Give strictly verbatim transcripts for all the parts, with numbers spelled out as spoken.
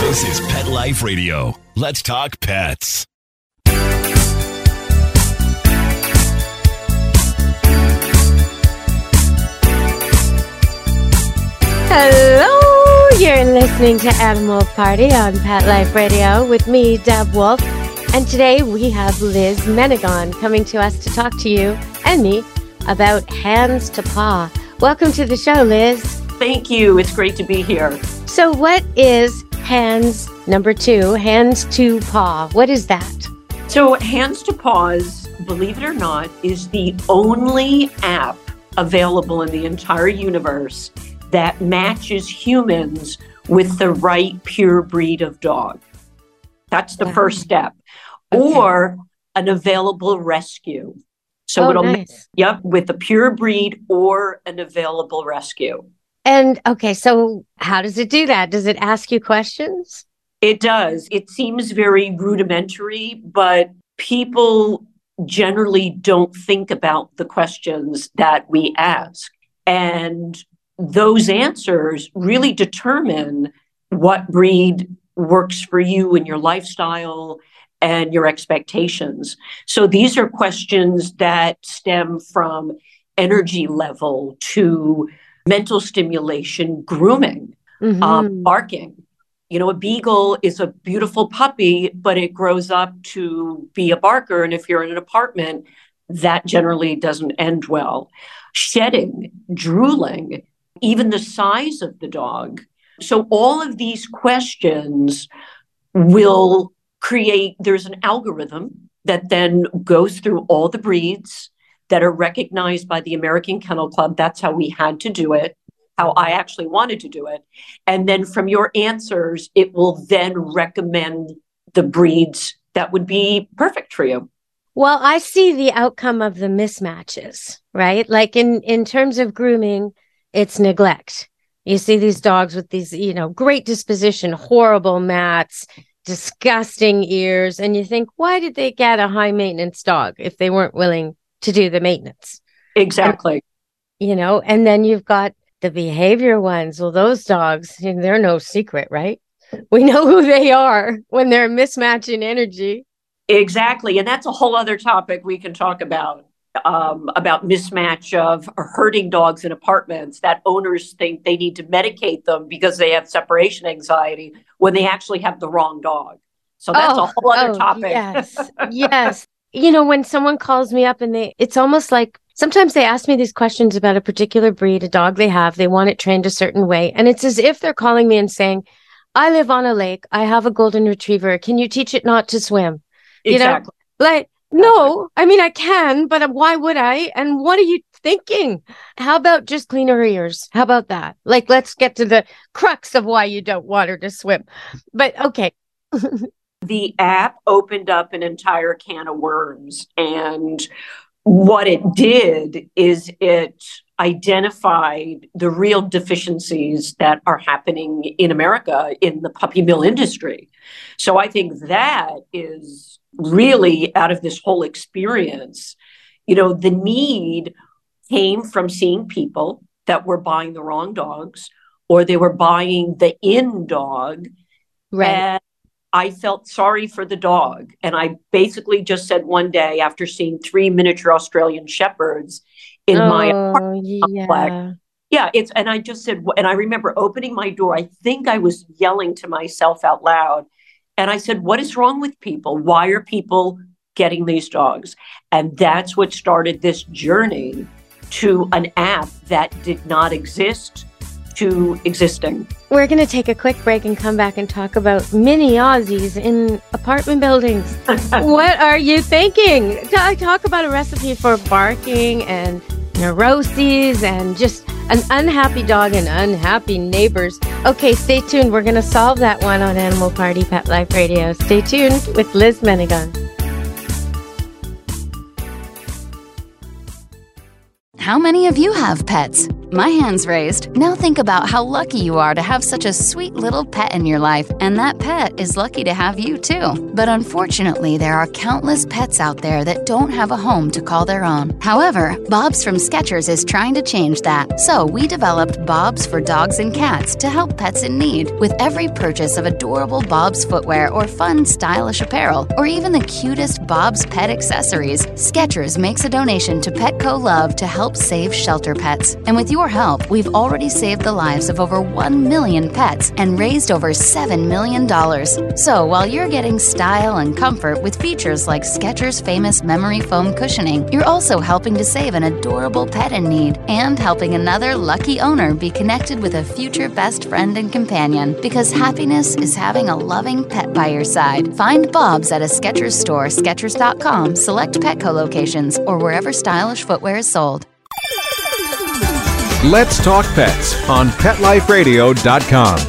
This is Pet Life Radio. Let's talk pets. Hello, you're listening to Animal Party on Pet Life Radio with me, Deb Wolf. And today we have Liz Menegon coming to us to talk to you and me about hands to paw. Welcome to the show, Liz. Thank you. It's great to be here. So what is hands, number two, hands to paw? What is that? So Hands to Paws, believe it or not, is the only app available in the entire universe that matches humans with the right pure breed of dog. That's the wow. first step. Okay. Or an available rescue. So oh, it'll, nice. Yep, with a pure breed or an available rescue. And okay, so how does it do that? Does it ask you questions? It does. It seems very rudimentary, but people generally don't think about the questions that we ask. And those answers really determine what breed works for you and your lifestyle and your expectations. So these are questions that stem from energy level to mental stimulation, grooming, mm-hmm. um, barking. You know, a beagle is a beautiful puppy, but it grows up to be a barker. And if you're in an apartment, that generally doesn't end well. Shedding, drooling, even the size of the dog. So all of these questions will create, there's an algorithm that then goes through all the breeds that are recognized by the American Kennel Club. That's how we had to do it, how I actually wanted to do it. And then from your answers, it will then recommend the breeds that would be perfect for you. Well, I see the outcome of the mismatches, right? Like in, in terms of grooming, it's neglect. You see these dogs with these, you know, great disposition, horrible mats, disgusting ears. And you think, why did they get a high maintenance dog if they weren't willing to do the maintenance? Exactly. And, you know, and then you've got the behavior ones. Well, those dogs, they're no secret, right? We know who they are when they're mismatching energy. Exactly. And that's a whole other topic we can talk about, um, about mismatch of herding dogs in apartments that owners think they need to medicate them because they have separation anxiety when they actually have the wrong dog. So that's oh, a whole other oh, topic. Yes. Yes. You know, when someone calls me up and they, it's almost like sometimes they ask me these questions about a particular breed, a dog they have, they want it trained a certain way. And it's as if they're calling me and saying, I live on a lake. I have a golden retriever. Can you teach it not to swim? Exactly. You know, like, no, I mean, I can, but why would I? And what are you thinking? How about just clean her ears? How about that? Like, let's get to the crux of why you don't want her to swim. But okay. The app opened up an entire can of worms. And what it did is it identified the real deficiencies that are happening in America in the puppy mill industry. So I think that is really out of this whole experience. You know, the need came from seeing people that were buying the wrong dogs or they were buying the in dog. Right. And I felt sorry for the dog. And I basically just said one day after seeing three miniature Australian Shepherds in oh, my apartment yeah. complex. Yeah, it's, and I just said, and I remember opening my door. I think I was yelling to myself out loud. And I said, what is wrong with people? Why are people getting these dogs? And that's what started this journey to an app that did not exist to existing. We're going to take a quick break and come back and talk about mini Aussies in apartment buildings. What are you thinking? I talk about a recipe for barking and neuroses and just an unhappy dog and unhappy neighbors. Okay, stay tuned. We're going to solve that one on Animal Party Pet Life Radio. Stay tuned with Liz Menegon. How many of you have pets? My hand's raised. Now think about how lucky you are to have such a sweet little pet in your life, and that pet is lucky to have you too. But unfortunately, there are countless pets out there that don't have a home to call their own. However, Bob's from Skechers is trying to change that. So we developed Bob's for dogs and cats to help pets in need. With every purchase of adorable Bob's footwear or fun, stylish apparel, or even the cutest Bob's pet accessories, Skechers makes a donation to Petco Love to help save shelter pets. And with your help, we've already saved the lives of over one million pets and raised over seven million dollars. So while you're getting style and comfort with features like Skechers' famous memory foam cushioning, you're also helping to save an adorable pet in need and helping another lucky owner be connected with a future best friend and companion, because happiness is having a loving pet by your side. Find Bob's at a Skechers store, Skechers dot com, select Petco locations, or wherever stylish footwear is sold. Let's Talk Pets on Pet Life Radio dot com.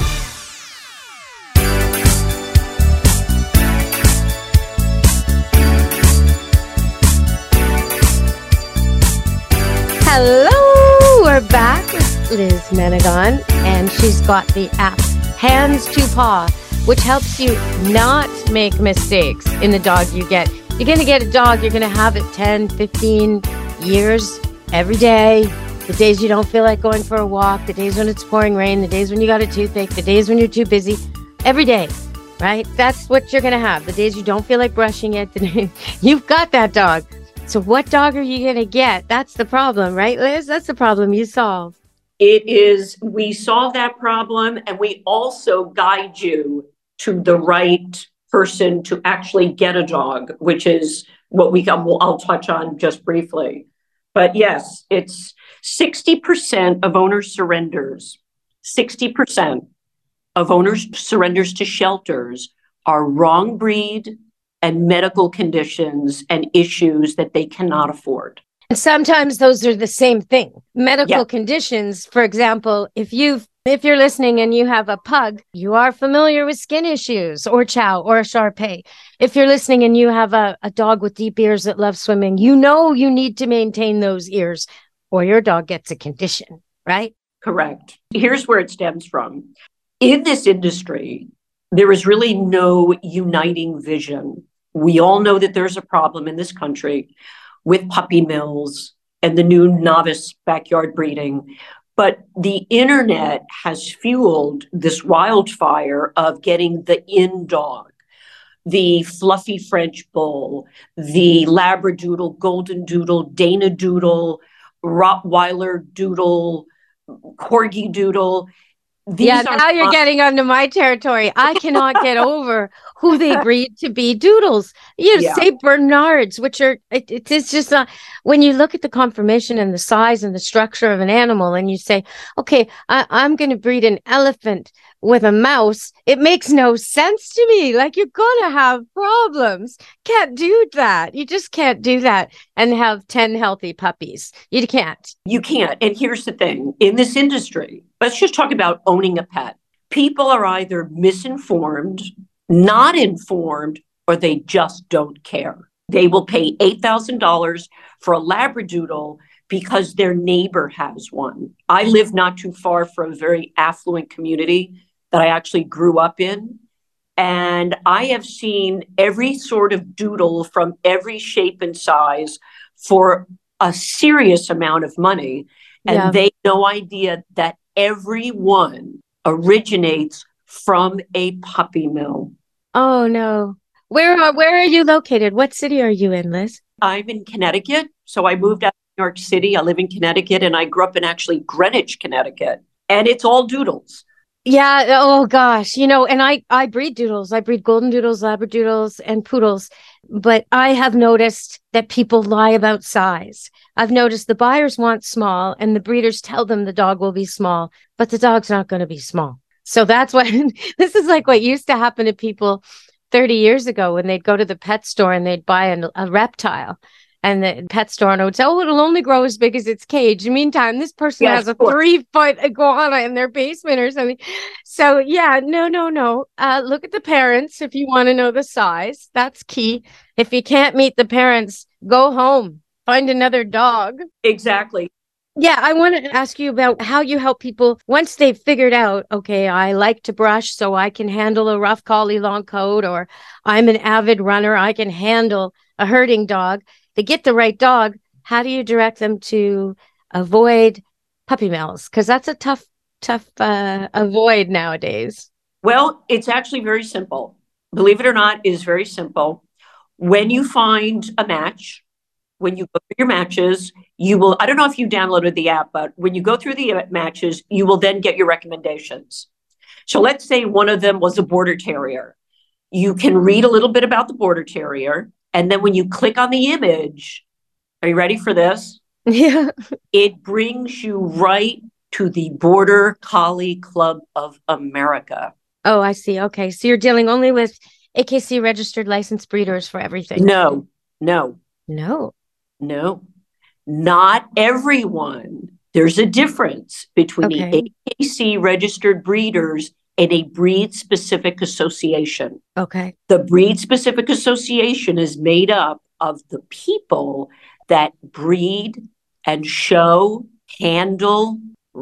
Hello, we're back with Liz Menegon, and she's got the app Hands to Paw, which helps you not make mistakes in the dog you get. You're going to get a dog, you're going to have it ten, fifteen years every day. The days you don't feel like going for a walk, the days when it's pouring rain, the days when you got a toothache, the days when you're too busy, every day, right? That's what you're going to have. The days you don't feel like brushing it, you've got that dog. So what dog are you going to get? That's the problem, right, Liz? That's the problem you solve. It is, we solve that problem, and we also guide you to the right person to actually get a dog, which is what we I'll touch on just briefly. But yes, it's sixty percent of owners surrenders, sixty percent of owners surrenders to shelters are wrong breed and medical conditions and issues that they cannot afford. And sometimes those are the same thing. Medical Yeah. conditions, for example, if you've if you're listening and you have a pug, you are familiar with skin issues or chow or a Shar-Pei. If you're listening and you have a, a dog with deep ears that loves swimming, you know you need to maintain those ears or your dog gets a condition, right? Correct. Here's where it stems from. In this industry, there is really no uniting vision. We all know that there's a problem in this country with puppy mills and the new novice backyard breeding. But the internet has fueled this wildfire of getting the in dog, the fluffy French bull, the Labradoodle, Golden Doodle, Dana Doodle, Rottweiler Doodle, Corgi Doodle. These yeah, now are you're not- getting onto my territory. I cannot get over who they breed to be doodles. You Yeah. say Bernards, which are, it, it is just not, when you look at the conformation and the size and the structure of an animal and you say, okay, I, I'm going to breed an elephant with a mouse, it makes no sense to me. Like, you're going to have problems. Can't do that. You just can't do that and have ten healthy puppies. You can't. You can't. And here's the thing. In this industry, let's just talk about owning a pet. People are either misinformed, not informed, or they just don't care. They will pay eight thousand dollars for a Labradoodle because their neighbor has one. I live not too far from a very affluent community that I actually grew up in. And I have seen every sort of doodle from every shape and size for a serious amount of money. And Yeah. they have no idea that every one originates from a puppy mill. Oh, no. Where are, where are you located? What city are you in, Liz? I'm in Connecticut. So I moved out of New York City. I live in Connecticut, and I grew up in actually Greenwich, Connecticut. And it's all doodles. Yeah. Oh gosh. You know, and I, I breed doodles. I breed golden doodles, labradoodles, and poodles. But I have noticed that people lie about size. I've noticed the buyers want small and the breeders tell them the dog will be small, but the dog's not going to be small. So that's what, this is like what used to happen to people thirty years ago when they'd go to the pet store and they'd buy an, a reptile. And the pet store owner would say, oh, it'll only grow as big as its cage. In the meantime, this person Yes, has a of course. three-foot iguana in their basement or something. So, yeah, no, no, no. Uh, look at the parents if you want to know the size. That's key. If you can't meet the parents, go home. Find another dog. Exactly. Yeah, I want to ask you about how you help people once they've figured out, okay, I like to brush so I can handle a rough collie long coat, or I'm an avid runner, I can handle a herding dog. They get the right dog. How do you direct them to avoid puppy mills? Because that's a tough, tough uh, avoid nowadays. Well, it's actually very simple. Believe it or not, it is very simple. When you find a match, when you go through your matches, you will, I don't know if you downloaded the app, but when you go through the matches, you will then get your recommendations. So let's say one of them was a border terrier. You can read a little bit about the border terrier. And then when you click on the image, are you ready for this? Yeah. It brings you right to the Border Collie Club of America. Oh, I see. Okay. So you're dealing only with A K C registered licensed breeders for everything? No, no. No. No, not everyone. There's a difference between okay. the A K C registered breeders and a breed-specific association. Okay. The breed-specific association is made up of the people that breed and show, handle,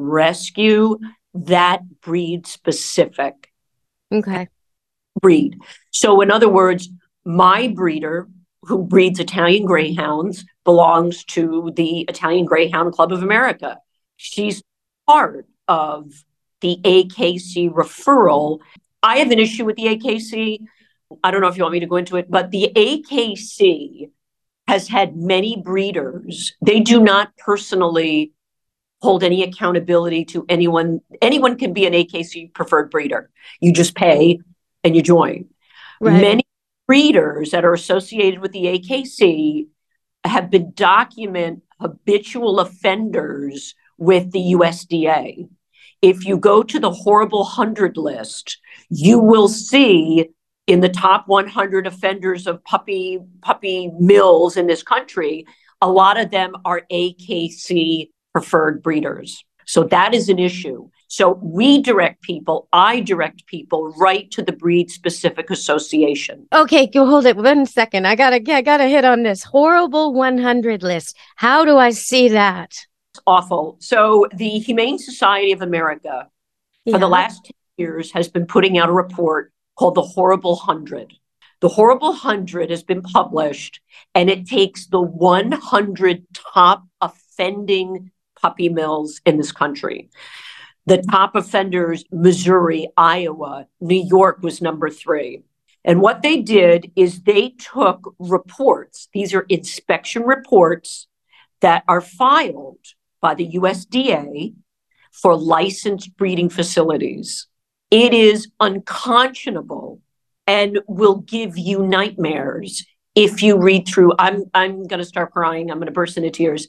rescue that breed-specific okay. breed. So in other words, my breeder, who breeds Italian Greyhounds, belongs to the Italian Greyhound Club of America. She's part of the A K C referral. I have an issue with the A K C. I don't know if you want me to go into it, but the A K C has had many breeders. They do not personally hold any accountability to anyone. Anyone can be an A K C preferred breeder. You just pay and you join. Right. Many breeders that are associated with the A K C have been document habitual offenders with the U S D A. If you go to the horrible hundred list, you will see in the top one hundred offenders of puppy puppy mills in this country, a lot of them are A K C preferred breeders. So that is an issue. So we direct people, I direct people right to the breed specific association. Okay, go hold it one second. I gotta, I gotta hit on this horrible one hundred list. How do I see that? It's awful. So the Humane Society of America yeah. for the last ten years has been putting out a report called the Horrible Hundred. The Horrible Hundred has been published, and it takes the one hundred top offending puppy mills in this country. The top offenders, Missouri, Iowa, New York was number three. And what they did is they took reports. These are inspection reports that are filed by the U S D A for licensed breeding facilities. It is unconscionable and will give you nightmares if you read through. I'm I'm going to start crying. I'm going to burst into tears.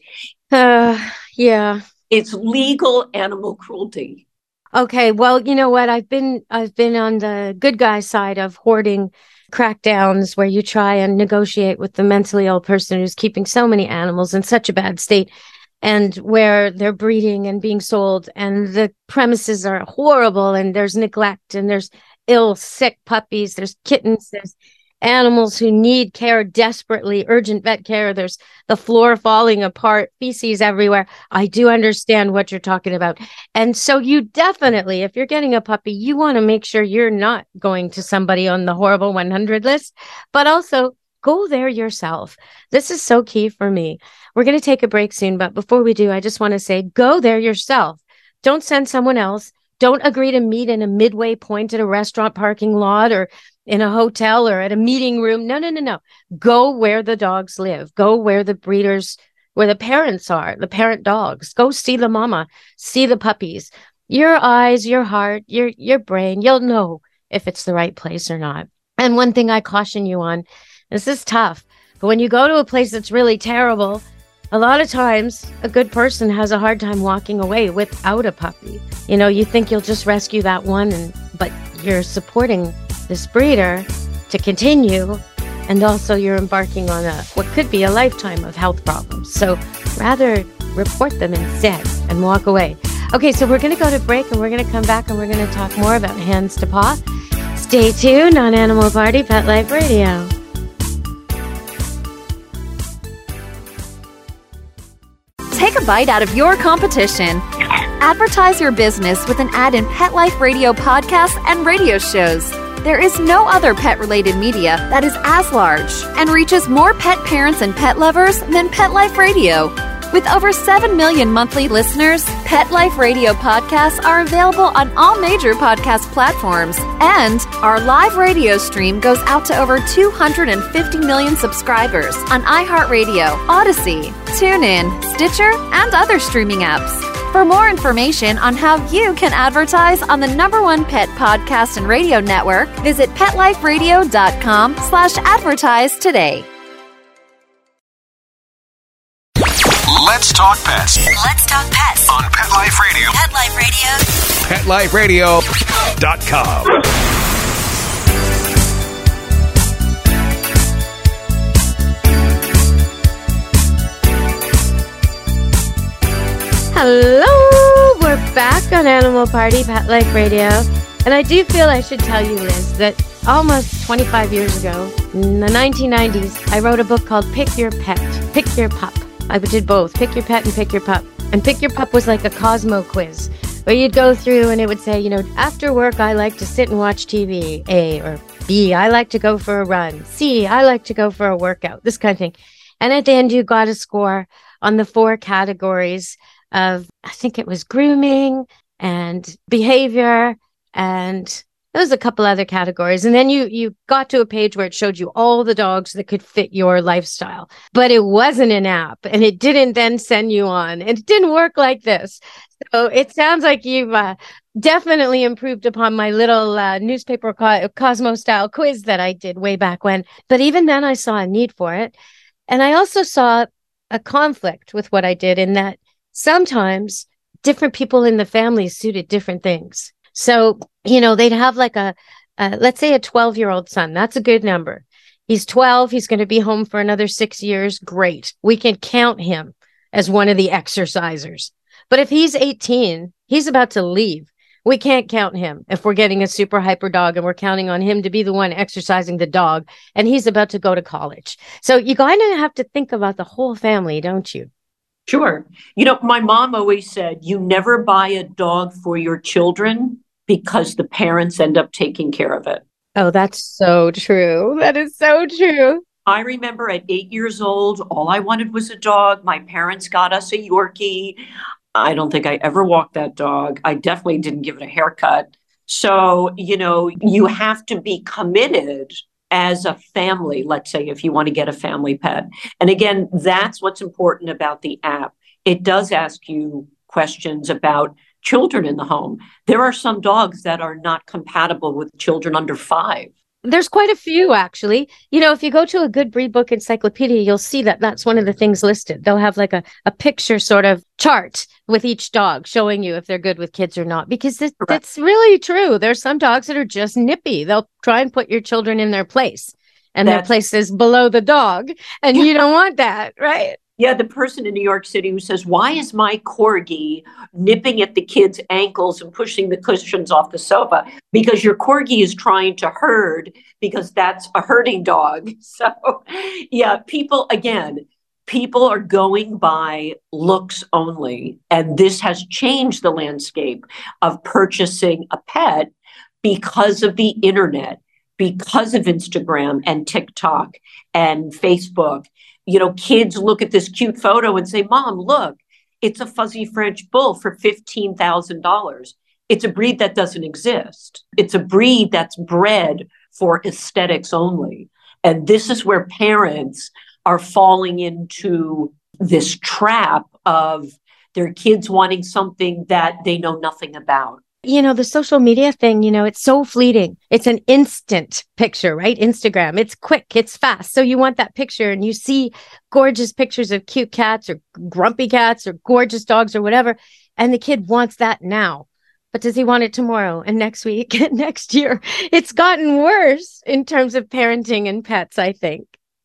Uh, yeah. It's legal animal cruelty. Okay, well, you know what? I've been I've been on the good guy side of hoarding crackdowns where you try and negotiate with the mentally ill person who's keeping so many animals in such a bad state, and where they're breeding and being sold, and the premises are horrible, and there's neglect, and there's ill, sick puppies, there's kittens, there's animals who need care desperately, urgent vet care. There's the floor falling apart, feces everywhere. I do understand what you're talking about. And so you definitely, if you're getting a puppy, you want to make sure you're not going to somebody on the horrible one hundred list, but also go there yourself. This is so key for me. We're going to take a break soon, but before we do, I just want to say, go there yourself. Don't send someone else. Don't agree to meet in a midway point at a restaurant parking lot or in a hotel or at a meeting room. No, no, no, no. Go where the dogs live. Go where the breeders, where the parents are, the parent dogs. Go see the mama, see the puppies. Your eyes, your heart, your, your brain, you'll know if it's the right place or not. And one thing I caution you on, this is tough, but when you go to a place that's really terrible, a lot of times a good person has a hard time walking away without a puppy. You know, you think you'll just rescue that one, and but you're supporting this breeder to continue, and also you're embarking on a what could be a lifetime of health problems. So rather report them instead and walk away. Okay, so we're going to go to break, and we're going to come back, and we're going to talk more about hands to paw. Stay tuned on Animal Party Pet Life Radio. Take a bite out of your competition. Advertise your business with an ad in Pet Life Radio podcasts and radio shows. There is no other pet-related media that is as large and reaches more pet parents and pet lovers than Pet Life Radio. With over seven million monthly listeners, Pet Life Radio podcasts are available on all major podcast platforms, and our live radio stream goes out to over two hundred fifty million subscribers on iHeartRadio, Odyssey, TuneIn, Stitcher, and other streaming apps. For more information on how you can advertise on the number one pet podcast and radio network, visit PetLifeRadio.com slash advertise today. Let's talk pets. Let's talk pets On Pet Life Radio. Pet Life Radio. Pet Life Radio dot com. Hello, we're back on Animal Party, Pet Life Radio. And I do feel I should tell you, Liz, that almost twenty-five years ago, in the nineteen nineties, I wrote a book called Pick Your Pet, Pick Your Pup. I did both, Pick Your Pet and Pick Your Pup. And Pick Your Pup was like a Cosmo quiz, where you'd go through and it would say, you know, after work, I like to sit and watch T V, A, or B, I like to go for a run, C, I like to go for a workout, this kind of thing. And at the end, you got a score on the four categories of, I think it was grooming and behavior, and there was a couple other categories. And then you you got to a page where it showed you all the dogs that could fit your lifestyle. But it wasn't an app, and it didn't then send you on. It didn't work like this. So it sounds like you've uh, definitely improved upon my little uh, newspaper co- Cosmo style quiz that I did way back when. But even then I saw a need for it. And I also saw a conflict with what I did in that sometimes different people in the family suited different things. So, you know, they'd have like a, uh, let's say a twelve-year-old son. That's a good number. He's twelve. He's going to be home for another six years. Great. We can count him as one of the exercisers. But if he's eighteen, he's about to leave. We can't count him if we're getting a super hyper dog and we're counting on him to be the one exercising the dog, and he's about to go to college. So you kind of have to think about the whole family, don't you? Sure. You know, my mom always said, you never buy a dog for your children because the parents end up taking care of it. Oh, that's so true. That is so true. I remember at eight years old, all I wanted was a dog. My parents got us a Yorkie. I don't think I ever walked that dog. I definitely didn't give it a haircut. So, you know, you have to be committed as a family, let's say, if you want to get a family pet. And again, that's what's important about the app. It does ask you questions about children in the home. There are some dogs that are not compatible with children under five. There's quite a few, actually. You know, if you go to a Good Breed Book Encyclopedia, you'll see that that's one of the things listed. They'll have like a, a picture sort of chart with each dog showing you if they're good with kids or not, because this, that's really true. There's some dogs that are just nippy. They'll try and put your children in their place, and that's, their place is below the dog, and you don't want that, right? Yeah, the person in New York City who says, why is my corgi nipping at the kid's ankles and pushing the cushions off the sofa? Because your corgi is trying to herd, because that's a herding dog. So, yeah, people, again, people are going by looks only. And this has changed the landscape of purchasing a pet because of the internet, because of Instagram and TikTok and Facebook. You know, kids look at this cute photo and say, Mom, look, it's a fuzzy French bull for fifteen thousand dollars. It's a breed that doesn't exist. It's a breed that's bred for aesthetics only. And this is where parents are falling into this trap of their kids wanting something that they know nothing about. You know, the social media thing, you know, it's so fleeting. It's an instant picture, right? Instagram. It's quick. It's fast. So you want that picture, and you see gorgeous pictures of cute cats or grumpy cats or gorgeous dogs or whatever. And the kid wants that now. But does he want it tomorrow and next week and next year? It's gotten worse in terms of parenting and pets, I think.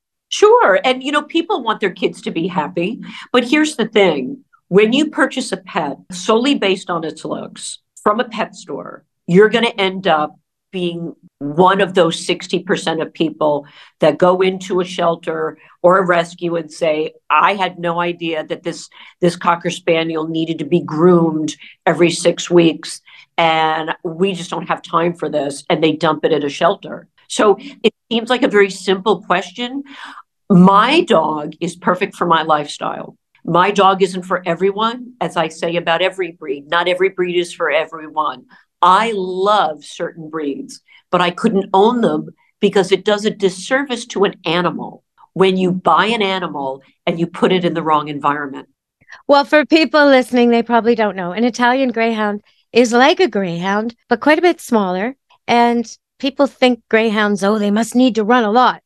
Sure. And, you know, people want their kids to be happy. But here's the thing. When you purchase a pet solely based on its looks, from a pet store, you're going to end up being one of those sixty percent of people that go into a shelter or a rescue and say, I had no idea that this, this Cocker Spaniel needed to be groomed every six weeks. And we just don't have time for this. And they dump it at a shelter. So it seems like a very simple question. My dog is perfect for my lifestyle. My dog isn't for everyone, as I say about every breed. Not every breed is for everyone. I love certain breeds, but I couldn't own them because it does a disservice to an animal when you buy an animal and you put it in the wrong environment. Well, for people listening, they probably don't know. An Italian Greyhound is like a greyhound, but quite a bit smaller. And people think greyhounds, oh, they must need to run a lot.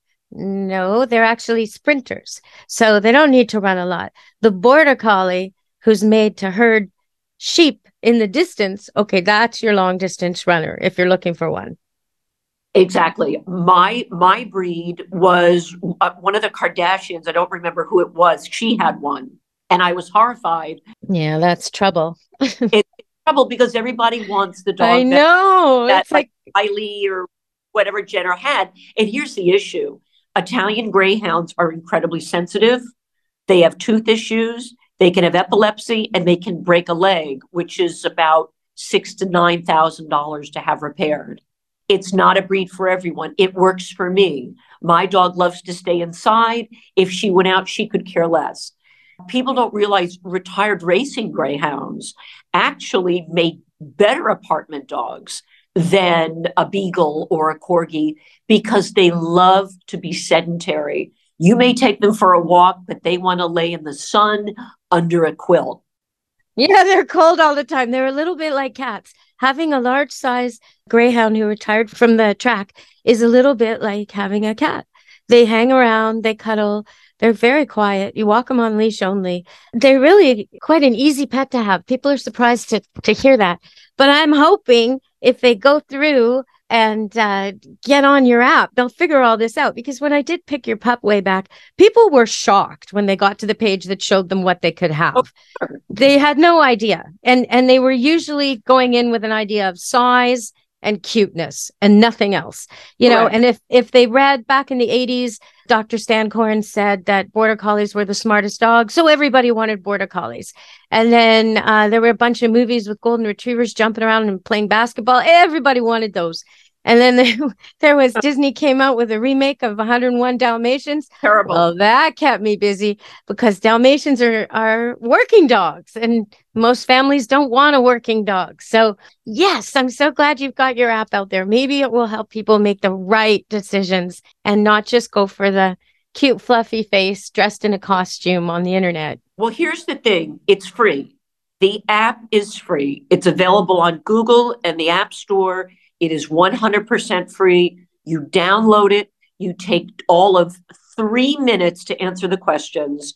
No, they're actually sprinters. So they don't need to run a lot. The Border Collie, who's made to herd sheep in the distance, okay, that's your long distance runner if you're looking for one. Exactly. My my breed was uh, one of the Kardashians. I don't remember who it was. She had one. And I was horrified. Yeah, that's trouble. It's trouble because everybody wants the dog I know. that, It's that like, like Kylie or whatever Jenner had. And here's the issue. Italian Greyhounds are incredibly sensitive. They have tooth issues. They can have epilepsy and they can break a leg, which is about six to nine thousand dollars to have repaired. It's not a breed for everyone. It works for me. My dog loves to stay inside. If she went out, she could care less. People don't realize retired racing greyhounds actually make better apartment dogs than a beagle or a corgi because they love to be sedentary. You may take them for a walk, but they want to lay in the sun under a quilt. Yeah, they're cold all the time. They're a little bit like cats. Having a large size greyhound who retired from the track is a little bit like having a cat. They hang around, they cuddle, they're very quiet. You walk them on leash only. They're really quite an easy pet to have. People are surprised to, to hear that. But I'm hoping if they go through and uh, get on your app, they'll figure all this out. Because when I did pick your pup way back, people were shocked when they got to the page that showed them what they could have. Oh, sure. They had no idea. And, and they were usually going in with an idea of size and cuteness and nothing else, you know. Right. And if if they read back in the eighties, Doctor Stancorn said that Border Collies were the smartest dogs, so everybody wanted Border Collies. And then uh, there were a bunch of movies with golden retrievers jumping around and playing basketball. Everybody wanted those. And then there, there was Disney came out with a remake of one oh one Dalmatians. Terrible. Well, that kept me busy because Dalmatians are, are working dogs and most families don't want a working dog. So yes, I'm so glad you've got your app out there. Maybe it will help people make the right decisions and not just go for the cute, fluffy face dressed in a costume on the internet. Well, here's the thing. It's free. The app is free. It's available on Google and the App Store. It is one hundred percent free. You download it. You take all of three minutes to answer the questions.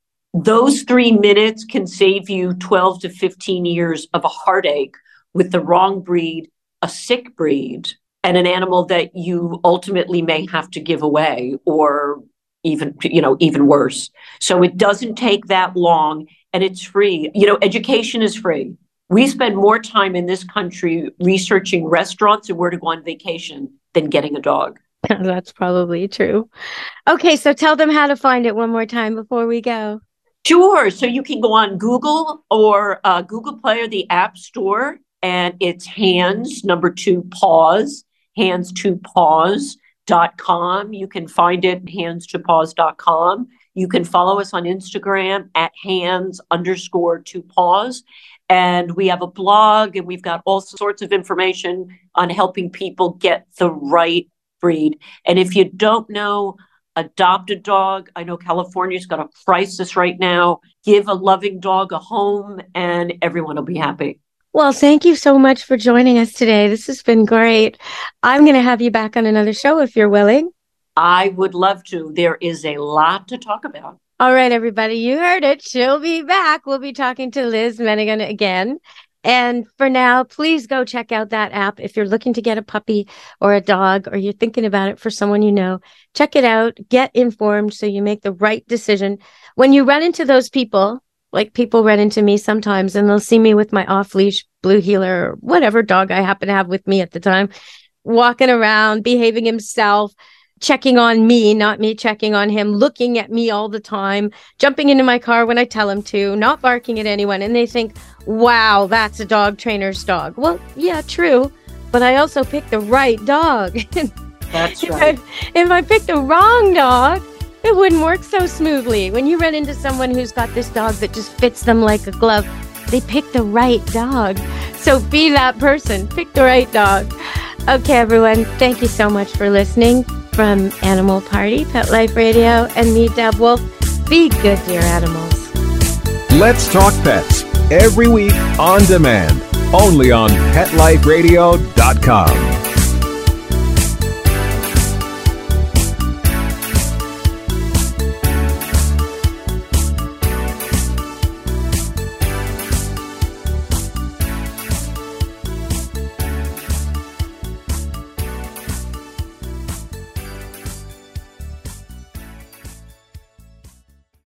Those three minutes can save you twelve to fifteen years of a heartache with the wrong breed, a sick breed, and an animal that you ultimately may have to give away or even, you know, even worse. So it doesn't take that long and it's free. You know, education is free. We spend more time in this country researching restaurants and where to go on vacation than getting a dog. That's probably true. Okay, so tell them how to find it one more time before we go. Sure. So you can go on Google or uh, Google Play or the App Store, and it's hands, number two, paws, hands to paws dot com. You can find it hands to paws dot com. You can follow us on Instagram at hands underscore to paws. And we have a blog and we've got all sorts of information on helping people get the right breed. And if you don't know, adopt a dog. I know California's got a crisis right now. Give a loving dog a home and everyone will be happy. Well, thank you so much for joining us today. This has been great. I'm going to have you back on another show if you're willing. I would love to. There is a lot to talk about. All right, everybody, you heard it. She'll be back. We'll be talking to Liz Mennigan again. And for now, please go check out that app. If you're looking to get a puppy or a dog, or you're thinking about it for someone you know, check it out, get informed so you make the right decision. When you run into those people, like people run into me sometimes, and they'll see me with my off-leash Blue Heeler or whatever dog I happen to have with me at the time, walking around, behaving himself, checking on me, not me checking on him, looking at me all the time, jumping into my car when I tell him to, not barking at anyone. And they think, wow, that's a dog trainer's dog. Well, yeah, true. But I also picked the right dog. That's if right. I, if I picked the wrong dog, it wouldn't work so smoothly. When you run into someone who's got this dog that just fits them like a glove, they picked the right dog. So be that person. Pick the right dog. Okay, everyone. Thank you so much for listening. From Animal Party, Pet Life Radio, and me, Deb Wolf. Be good to your animals. Let's Talk Pets, every week on demand, only on pet life radio dot com.